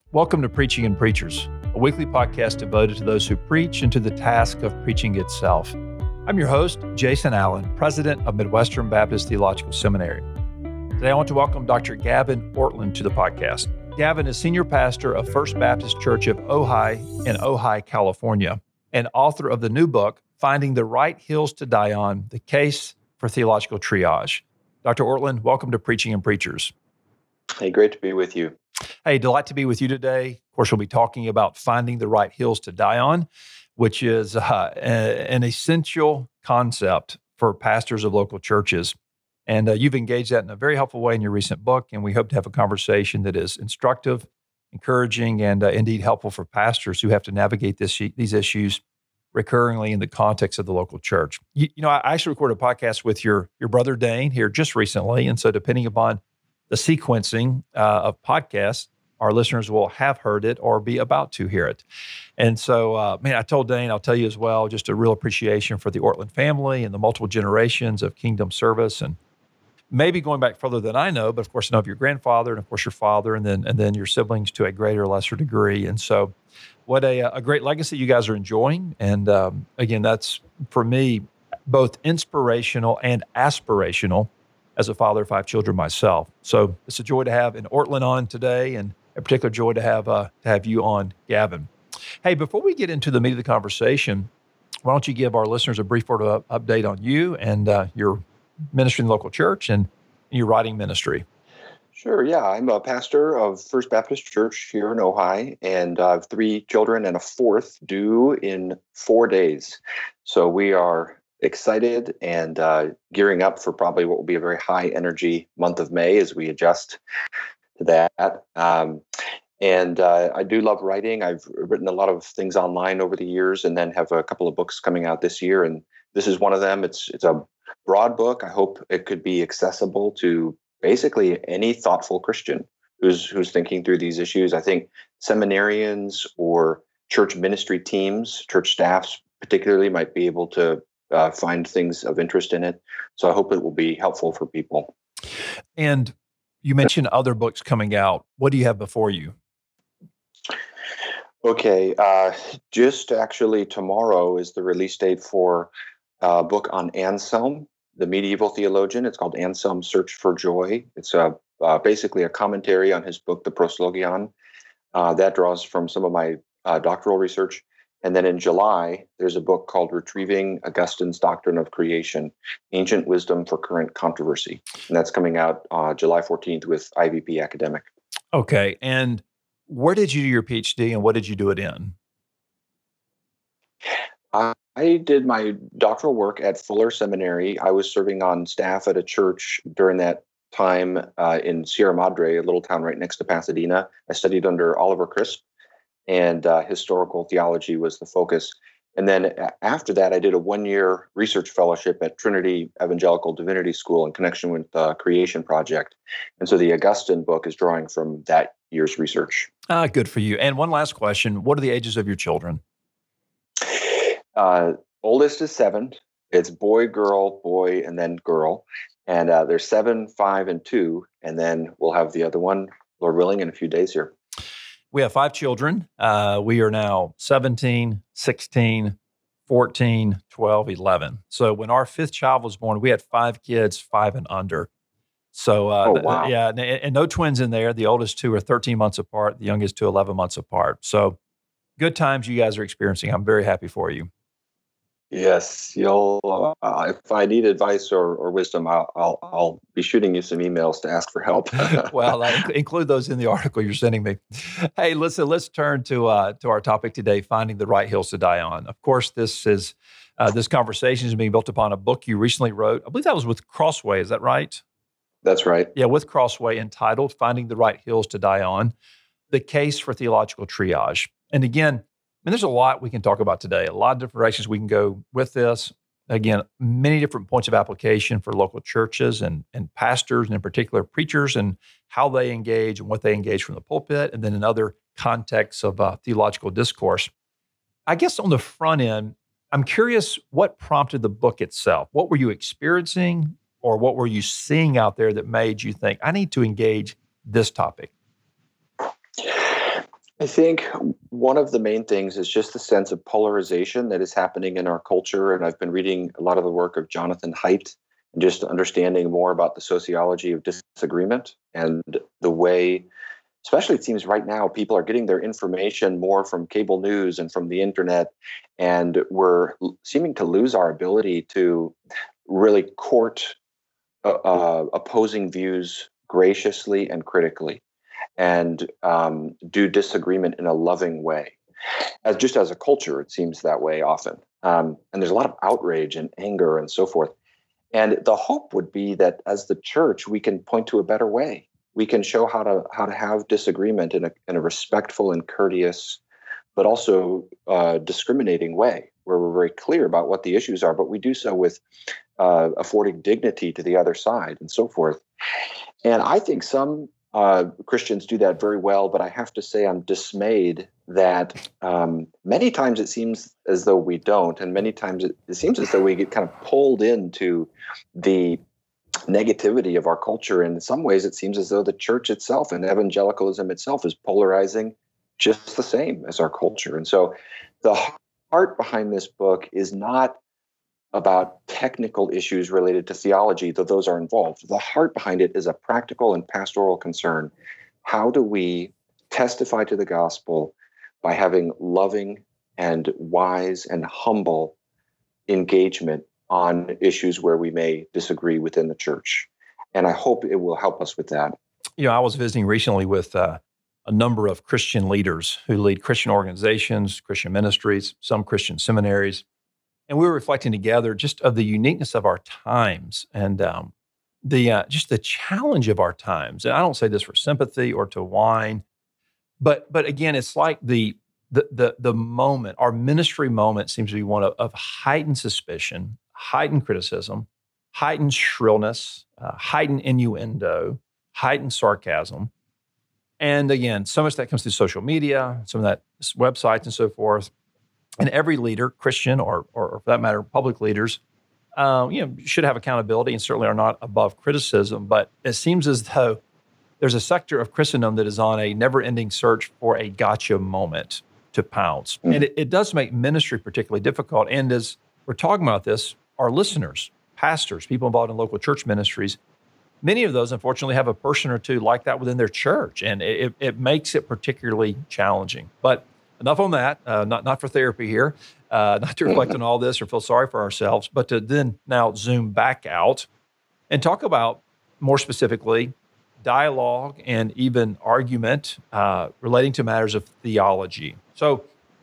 Welcome to Preaching and Preachers, a weekly podcast devoted to those who preach and to the task of preaching itself. I'm your host, Jason Allen, president of Midwestern Baptist Theological Seminary. Today, I want to welcome Dr. Gavin Ortlund to the podcast. Gavin is senior pastor of First Baptist Church of Ojai in Ojai, California, and author of the new book, Finding the Right Hills to Die On, The Case for Theological Triage. Dr. Ortlund, welcome to Preaching and Preachers. Hey, great to be with you. Hey, delight to be with you today. Of course, we'll be talking about finding the right hills to die on, which is an essential concept for pastors of local churches. And you've engaged that in a very helpful way in your recent book, and we hope to have a conversation that is instructive, encouraging, and indeed helpful for pastors who have to navigate these issues recurringly in the context of the local church. You know, I actually recorded a podcast with your brother Dane here just recently, and so depending upon the sequencing of podcasts, our listeners will have heard it or be about to hear it. And so, I told Dane, I'll tell you as well, just a real appreciation for the Ortlund family and the multiple generations of kingdom service, and maybe going back further than I know, but of course I know of your grandfather and of course your father, and then your siblings to a greater or lesser degree. And so what a great legacy you guys are enjoying. And again, that's for me both inspirational and aspirational as a father of 5 children myself. So it's a joy to have an Ortlund on today, and a particular joy to have you on, Gavin. Hey, before we get into the meat of the conversation, why don't you give our listeners a brief update on you and your ministry in the local church and your writing ministry? Sure, yeah. I'm a pastor of First Baptist Church here in Ojai, and I have 3 children and a 4th due in 4 days. So we are excited and gearing up for probably what will be a very high energy month of May as we adjust to that. And I do love writing. I've written a lot of things online over the years, and then have a couple of books coming out this year. And this is one of them. It's a broad book. I hope it could be accessible to basically any thoughtful Christian who's thinking through these issues. I think seminarians or church ministry teams, church staffs particularly, might be able to find things of interest in it. So I hope it will be helpful for people. And you mentioned other books coming out. What do you have before you? Okay. Just actually tomorrow is the release date for a book on Anselm, the medieval theologian. It's called Anselm's Search for Joy. It's basically a commentary on his book, the Proslogion. That draws from some of my doctoral research. And then in July, there's a book called Retrieving Augustine's Doctrine of Creation, Ancient Wisdom for Current Controversy. And that's coming out July 14th with IVP Academic. Okay. And where did you do your PhD and what did you do it in? I did my doctoral work at Fuller Seminary. I was serving on staff at a church during that time in Sierra Madre, a little town right next to Pasadena. I studied under Oliver Crisp, and historical theology was the focus. And then after that, I did a 1-year research fellowship at Trinity Evangelical Divinity School in connection with the Creation Project. And so the Augustine book is drawing from that year's research. Good for you. And one last question. What are the ages of your children? Oldest is 7. It's boy, boy, and then girl. And they're 7, 5, and 2. And then we'll have the other one, Lord willing, in a few days here. We have 5 children. We are now 17, 16, 14, 12, 11. So when our 5th child was born, we had 5 kids, 5 and under. So wow. Yeah, and no twins in there. The oldest 2 are 13 months apart. The youngest 2, 11 months apart. So good times you guys are experiencing. I'm very happy for you. Yes, you'll. If I need advice or wisdom, I'll be shooting you some emails to ask for help. Well, include those in the article you're sending me. Hey, listen, let's turn to our topic today: finding the right hills to die on. Of course, this conversation is being built upon a book you recently wrote. I believe that was with Crossway. Is that right? That's right. Yeah, with Crossway, entitled "Finding the Right Hills to Die On: The Case for Theological Triage." And again, there's a lot we can talk about today, a lot of different directions we can go with this. Again, many different points of application for local churches and pastors, and in particular preachers, and how they engage and what they engage from the pulpit, and then in other contexts of theological discourse. I guess on the front end, I'm curious what prompted the book itself. What were you experiencing, or what were you seeing out there that made you think, I need to engage this topic? I think one of the main things is just the sense of polarization that is happening in our culture. And I've been reading a lot of the work of Jonathan Haidt and just understanding more about the sociology of disagreement and the way, especially it seems right now, people are getting their information more from cable news and from the internet. And we're seeming to lose our ability to really court opposing views graciously and critically, and do disagreement in a loving way. As a culture, it seems that way often. And there's a lot of outrage and anger and so forth. And the hope would be that as the church, we can point to a better way. We can show how to have disagreement in a respectful and courteous, but also discriminating way, where we're very clear about what the issues are, but we do so with affording dignity to the other side and so forth. And I think some Christians do that very well, but I have to say I'm dismayed that many times it seems as though we don't, and many times it seems as though we get kind of pulled into the negativity of our culture. And in some ways, it seems as though the church itself and evangelicalism itself is polarizing just the same as our culture. And so the heart behind this book is not about technical issues related to theology, though those are involved. The heart behind it is a practical and pastoral concern. How do we testify to the gospel by having loving and wise and humble engagement on issues where we may disagree within the church? And I hope it will help us with that. I was visiting recently with a number of Christian leaders who lead Christian organizations, Christian ministries, some Christian seminaries. And we were reflecting together just of the uniqueness of our times and just the challenge of our times. And I don't say this for sympathy or to whine, but again, it's like the moment, our ministry moment seems to be one of heightened suspicion, heightened criticism, heightened shrillness, heightened innuendo, heightened sarcasm. And again, so much that comes through social media, some of that websites and so forth. And every leader, Christian or for that matter, public leaders, should have accountability and certainly are not above criticism. But it seems as though there's a sector of Christendom that is on a never-ending search for a gotcha moment to pounce. And it does make ministry particularly difficult. And as we're talking about this, our listeners, pastors, people involved in local church ministries, many of those, unfortunately, have a person or two like that within their church. And it makes it particularly challenging. But enough on that, not for therapy here, not to reflect on all this or feel sorry for ourselves, but to then now zoom back out and talk about, more specifically, dialogue and even argument relating to matters of theology. So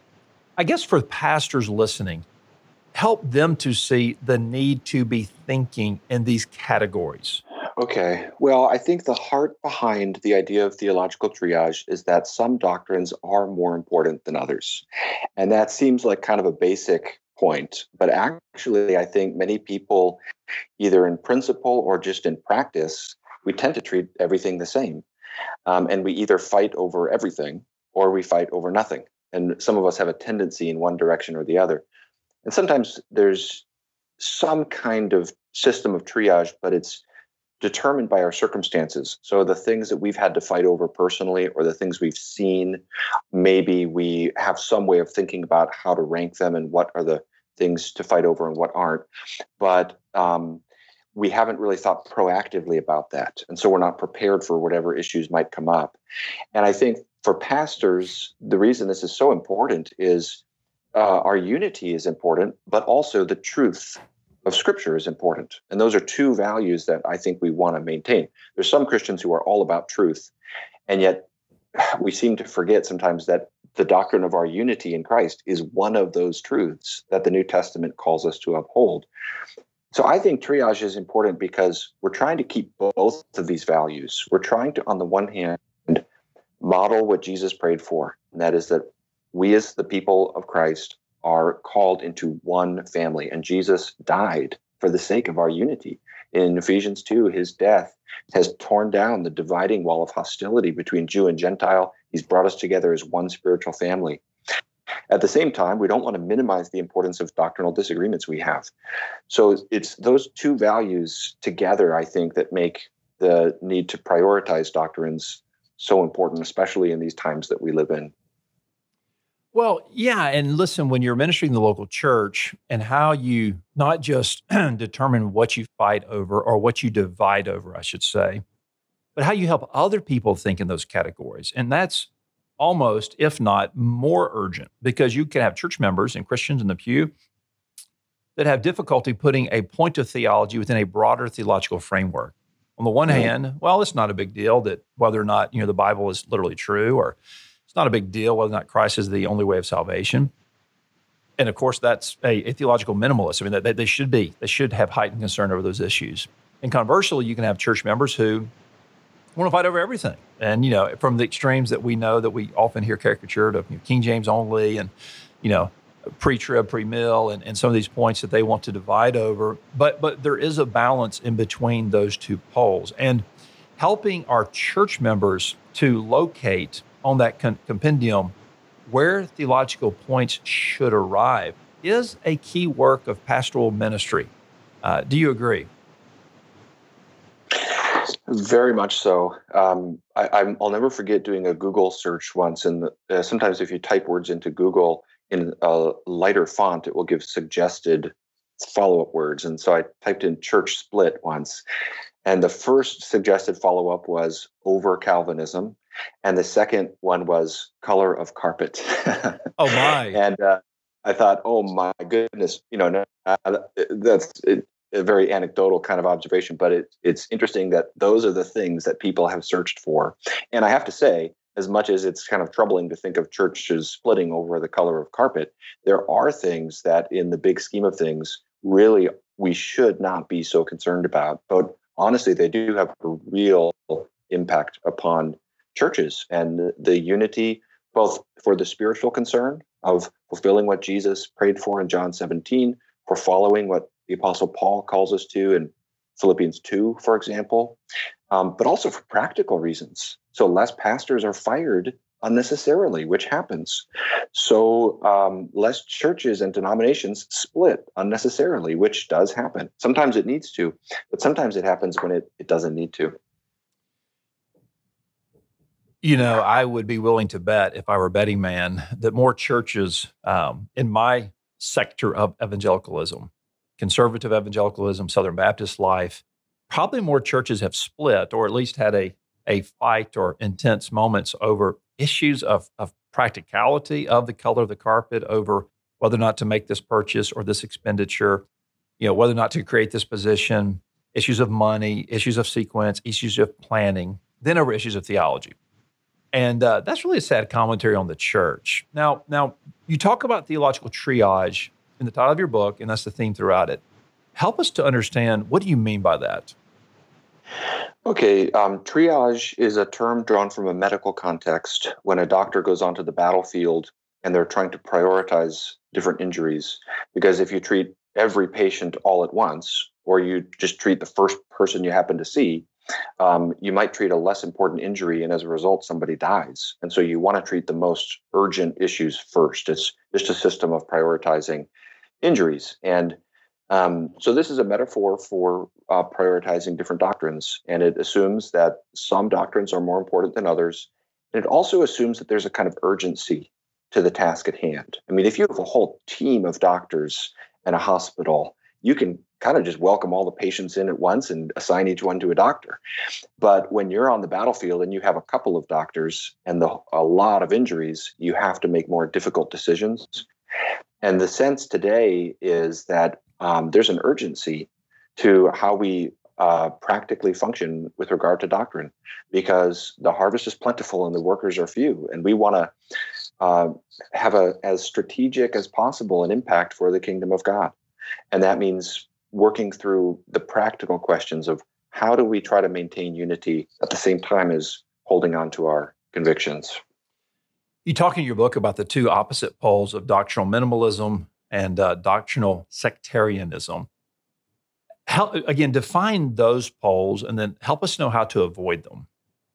I guess for pastors listening, help them to see the need to be thinking in these categories. Okay. Well, I think the heart behind the idea of theological triage is that some doctrines are more important than others. And that seems like kind of a basic point. But actually, I think many people, either in principle or just in practice, we tend to treat everything the same. And we either fight over everything or we fight over nothing. And some of us have a tendency in one direction or the other. And sometimes there's some kind of system of triage, but it's determined by our circumstances. So the things that we've had to fight over personally or the things we've seen, maybe we have some way of thinking about how to rank them and what are the things to fight over and what aren't. But we haven't really thought proactively about that. And so we're not prepared for whatever issues might come up. And I think for pastors, the reason this is so important is our unity is important, but also the truth of Scripture is important. And those are two values that I think we want to maintain. There's some Christians who are all about truth, and yet we seem to forget sometimes that the doctrine of our unity in Christ is one of those truths that the New Testament calls us to uphold. So I think triage is important because we're trying to keep both of these values. We're trying to, on the one hand, model what Jesus prayed for, and that is that we as the people of Christ are called into one family, and Jesus died for the sake of our unity. In Ephesians 2, his death has torn down the dividing wall of hostility between Jew and Gentile. He's brought us together as one spiritual family. At the same time, we don't want to minimize the importance of doctrinal disagreements we have. So it's those two values together, I think, that make the need to prioritize doctrines so important, especially in these times that we live in. Well, yeah. And listen, when you're ministering in the local church and how you not just determine what you fight over or what you divide over, I should say, but how you help other people think in those categories. And that's almost, if not more urgent, because you can have church members and Christians in the pew that have difficulty putting a point of theology within a broader theological framework. On the one hand, well, it's not a big deal that whether or not, the Bible is literally true, or it's not a big deal whether or not Christ is the only way of salvation. And of course, that's a theological minimalist. I mean, they should have heightened concern over those issues. And conversely, you can have church members who want to fight over everything. And, from the extremes that we know that we often hear caricatured of King James only and, pre-trib, pre-mill, and some of these points that they want to divide over. But there is a balance in between those two poles. And helping our church members to locate on that compendium where theological points should arrive is a key work of pastoral ministry. Do you agree? Very much so. I'll never forget doing a Google search once, and sometimes if you type words into Google in a lighter font, it will give suggested follow-up words. And so I typed in church split once, and the first suggested follow-up was over Calvinism, and the second one was color of carpet. Oh my! And I thought, oh my goodness, that's a very anecdotal kind of observation, but it's interesting that those are the things that people have searched for. And I have to say, as much as it's kind of troubling to think of churches splitting over the color of carpet, there are things that in the big scheme of things, really, we should not be so concerned about. But honestly, they do have a real impact upon churches and the unity, both for the spiritual concern of fulfilling what Jesus prayed for in John 17, for following what the Apostle Paul calls us to in Philippians 2, for example, but also for practical reasons. So less pastors are fired unnecessarily, which happens. So less churches and denominations split unnecessarily, which does happen. Sometimes it needs to, but sometimes it happens when it doesn't need to. I would be willing to bet, if I were a betting man, that more churches in my sector of evangelicalism, conservative evangelicalism, Southern Baptist life, probably more churches have split or at least had a fight or intense moments over issues of practicality of the color of the carpet, over whether or not to make this purchase or this expenditure, whether or not to create this position, issues of money, issues of sequence, issues of planning, then over issues of theology. And that's really a sad commentary on the church. Now, you talk about theological triage in the title of your book, and that's the theme throughout it. Help us to understand, what do you mean by that? Okay, triage is a term drawn from a medical context when a doctor goes onto the battlefield and they're trying to prioritize different injuries. Because if you treat every patient all at once, or you just treat the first person you happen to see, you might treat a less important injury, and as a result, somebody dies. And so you want to treat the most urgent issues first. It's just a system of prioritizing injuries. And so this is a metaphor for prioritizing different doctrines, and it assumes that some doctrines are more important than others. And it also assumes that there's a kind of urgency to the task at hand. I mean, if you have a whole team of doctors in a hospital, you can kind of just welcome all the patients in at once and assign each one to a doctor. But when you're on the battlefield and you have a couple of doctors and a lot of injuries, you have to make more difficult decisions. And the sense today is that there's an urgency to how we practically function with regard to doctrine, because the harvest is plentiful and the workers are few. And we want to have as strategic as possible an impact for the kingdom of God. And that means working through the practical questions of how do we try to maintain unity at the same time as holding on to our convictions. You talk in your book about the two opposite poles of doctrinal minimalism and doctrinal sectarianism. Again, define those poles and then help us know how to avoid them.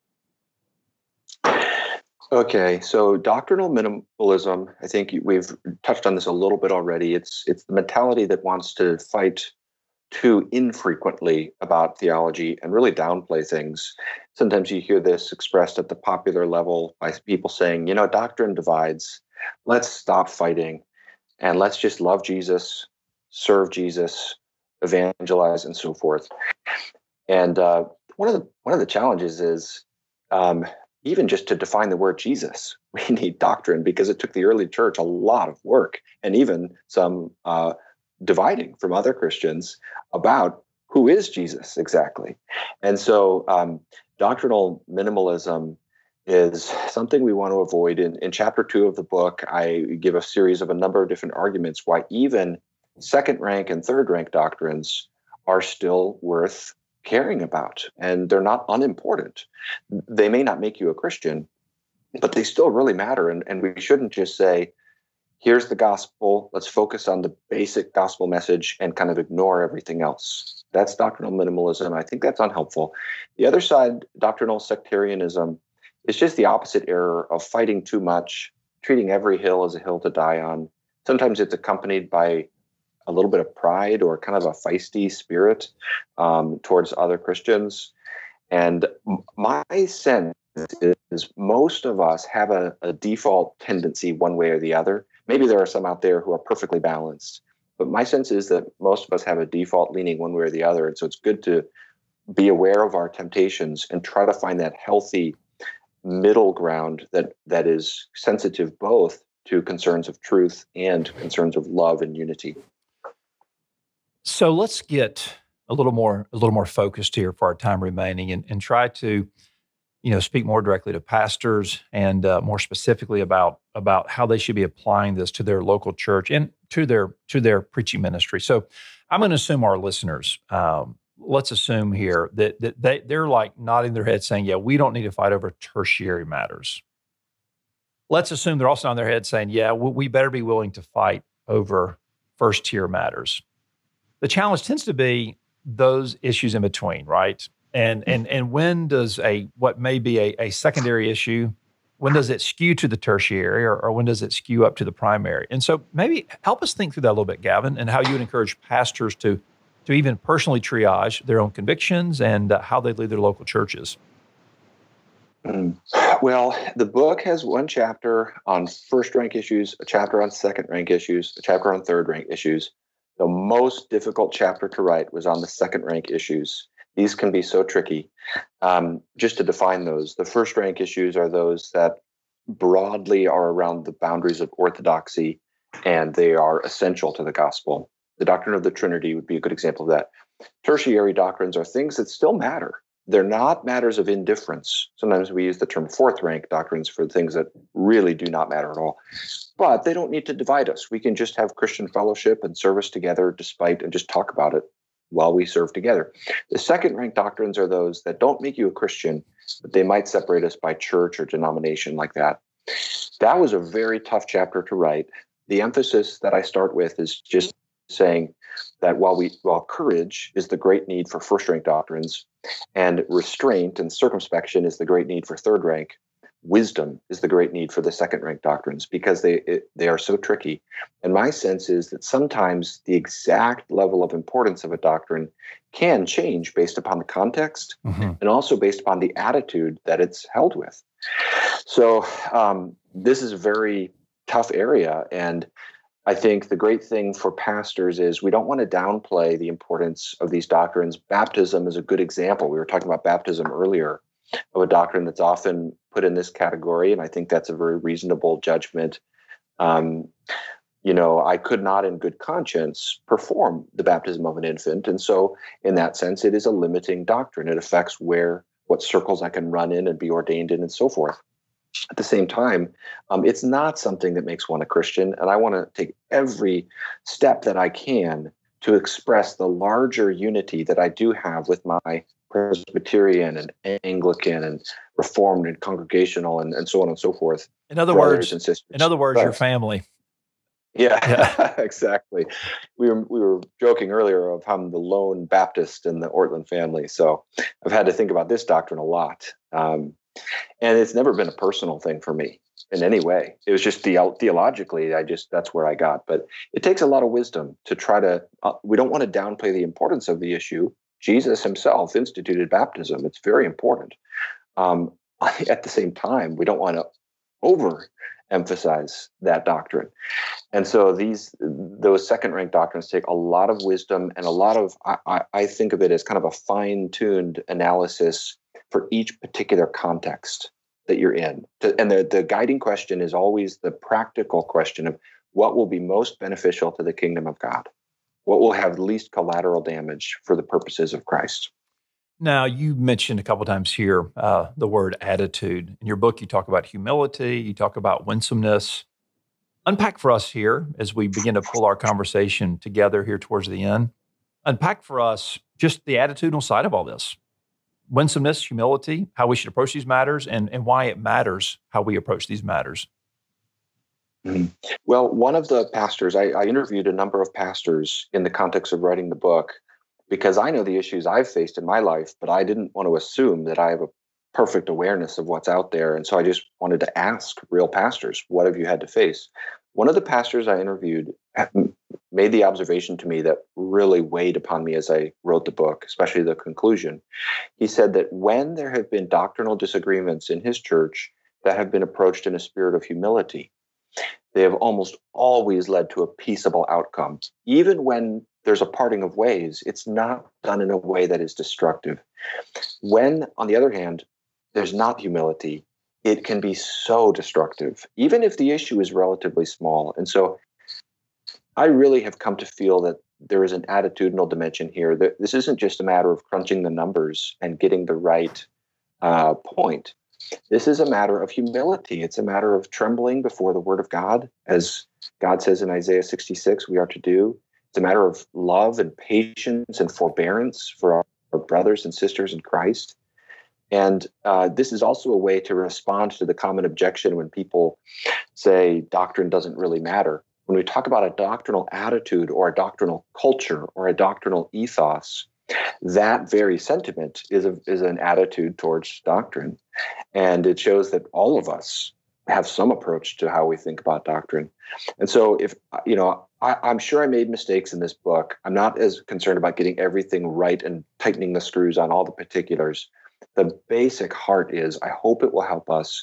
Okay, so doctrinal minimalism, I think we've touched on this a little bit already. It's the mentality that wants to fight too infrequently about theology and really downplay things. Sometimes you hear this expressed at the popular level by people saying, doctrine divides. Let's stop fighting and let's just love Jesus, serve Jesus, evangelize, and so forth. And one of the challenges is even just to define the word Jesus, we need doctrine, because it took the early church a lot of work and even some dividing from other Christians about who is Jesus exactly. And so doctrinal minimalism is something we want to avoid. In chapter 2 of the book, I give a series of a number of different arguments why even second rank and third rank doctrines are still worth caring about, and they're not unimportant. They may not make you a Christian, but they still really matter. And we shouldn't just say, here's the gospel, let's focus on the basic gospel message and kind of ignore everything else. That's doctrinal minimalism. I think that's unhelpful. The other side, doctrinal sectarianism, is just the opposite error of fighting too much, treating every hill as a hill to die on. Sometimes it's accompanied by a little bit of pride or kind of a feisty spirit towards other Christians. And my sense is most of us have a default tendency one way or the other. Maybe there are some out there who are perfectly balanced, but my sense is that most of us have a default leaning one way or the other. And so it's good to be aware of our temptations and try to find that healthy middle ground that is sensitive both to concerns of truth and concerns of love and unity. So let's get a little more focused here for our time remaining, and try to, speak more directly to pastors and more specifically about how they should be applying this to their local church and to their preaching ministry. So I'm going to assume our listeners, let's assume here that they're like nodding their head saying, yeah, we don't need to fight over tertiary matters. Let's assume they're also on their head saying, yeah, we better be willing to fight over first tier matters. The challenge tends to be those issues in between, right? And when does what may be a secondary issue, when does it skew to the tertiary, or when does it skew up to the primary? And so maybe help us think through that a little bit, Gavin, and how you would encourage pastors to even personally triage their own convictions and how they lead their local churches. Well, the book has one chapter on first rank issues, a chapter on second rank issues, a chapter on third rank issues. The most difficult chapter to write was on the second rank issues. These can be so tricky. Just to define those, the first rank issues are those that broadly are around the boundaries of orthodoxy, and they are essential to the gospel. The doctrine of the Trinity would be a good example of that. Tertiary doctrines are things that still matter. They're not matters of indifference. Sometimes we use the term fourth rank doctrines for things that really do not matter at all. But they don't need to divide us. We can just have Christian fellowship and service together and just talk about it while we serve together. The second rank doctrines are those that don't make you a Christian, but they might separate us by church or denomination like that. That was a very tough chapter to write. The emphasis that I start with is just saying that while courage is the great need for first rank doctrines, and restraint and circumspection is the great need for third rank, wisdom is the great need for the second rank doctrines, because they are so tricky. And my sense is that sometimes the exact level of importance of a doctrine can change based upon the context and also based upon the attitude that it's held with. So this is a very tough area. And I think the great thing for pastors is we don't want to downplay the importance of these doctrines. Baptism is a good example. We were talking about baptism earlier, of a doctrine that's often put in this category, and I think that's a very reasonable judgment. I could not in good conscience perform the baptism of an infant, and so in that sense, it is a limiting doctrine. It affects what circles I can run in and be ordained in and so forth. At the same time, it's not something that makes one a Christian, and I want to take every step that I can to express the larger unity that I do have with my Presbyterian and Anglican and Reformed and Congregational and so on and so forth. In other words, your family. Yeah. Exactly. We were joking earlier of how I'm the lone Baptist in the Ortland family, so I've had to think about this doctrine a lot. And it's never been a personal thing for me in any way. It was just theologically, that's where I got. But it takes a lot of wisdom to try to, we don't want to downplay the importance of the issue. Jesus himself instituted baptism. It's very important. At the same time, we don't want to emphasize that doctrine. And so those second-rank doctrines take a lot of wisdom and a lot of, I think of it as kind of a fine-tuned analysis for each particular context that you're in. And the guiding question is always the practical question of what will be most beneficial to the kingdom of God, what will have least collateral damage for the purposes of Christ. Now, you mentioned a couple times here the word attitude. In your book, you talk about humility, you talk about winsomeness. Unpack for us here as we begin to pull our conversation together here towards the end. Unpack for us just the attitudinal side of all this. Winsomeness, humility, how we should approach these matters, and why it matters how we approach these matters. Mm-hmm. Well, one of the pastors, I interviewed a number of pastors in the context of writing the book, because I know the issues I've faced in my life, but I didn't want to assume that I have a perfect awareness of what's out there. And so I just wanted to ask real pastors, what have you had to face? One of the pastors I interviewed made the observation to me that really weighed upon me as I wrote the book, especially the conclusion. He said that when there have been doctrinal disagreements in his church that have been approached in a spirit of humility, they have almost always led to a peaceable outcome. Even when there's a parting of ways, it's not done in a way that is destructive. When, on the other hand, there's not humility, it can be so destructive, even if the issue is relatively small. And so I really have come to feel that there is an attitudinal dimension here. That this isn't just a matter of crunching the numbers and getting the right point. This is a matter of humility. It's a matter of trembling before the word of God, as God says in Isaiah 66 we are to do. It's a matter of love and patience and forbearance for our brothers and sisters in Christ. And this is also a way to respond to the common objection when people say doctrine doesn't really matter. When we talk about a doctrinal attitude or a doctrinal culture or a doctrinal ethos, that very sentiment is an attitude towards doctrine. And it shows that all of us have some approach to how we think about doctrine. And so I'm sure I made mistakes in this book. I'm not as concerned about getting everything right and tightening the screws on all the particulars. The basic heart is, I hope it will help us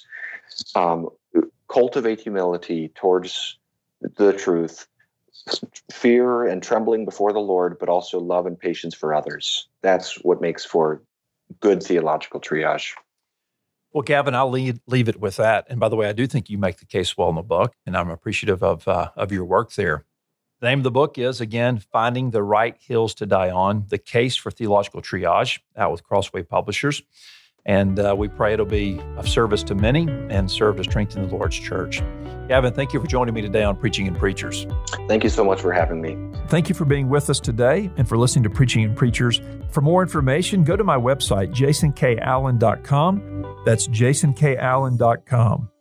cultivate humility towards the truth, fear and trembling before the Lord, but also love and patience for others. That's what makes for good theological triage. Well, Gavin, I'll leave it with that. And by the way, I do think you make the case well in the book, and I'm appreciative of your work there. The name of the book is, again, Finding the Right Hills to Die On, The Case for Theological Triage, out with Crossway Publishers. And we pray it'll be of service to many and serve to strengthen the Lord's church. Gavin, thank you for joining me today on Preaching and Preachers. Thank you so much for having me. Thank you for being with us today and for listening to Preaching and Preachers. For more information, go to my website, jasonkallen.com. That's jasonkallen.com.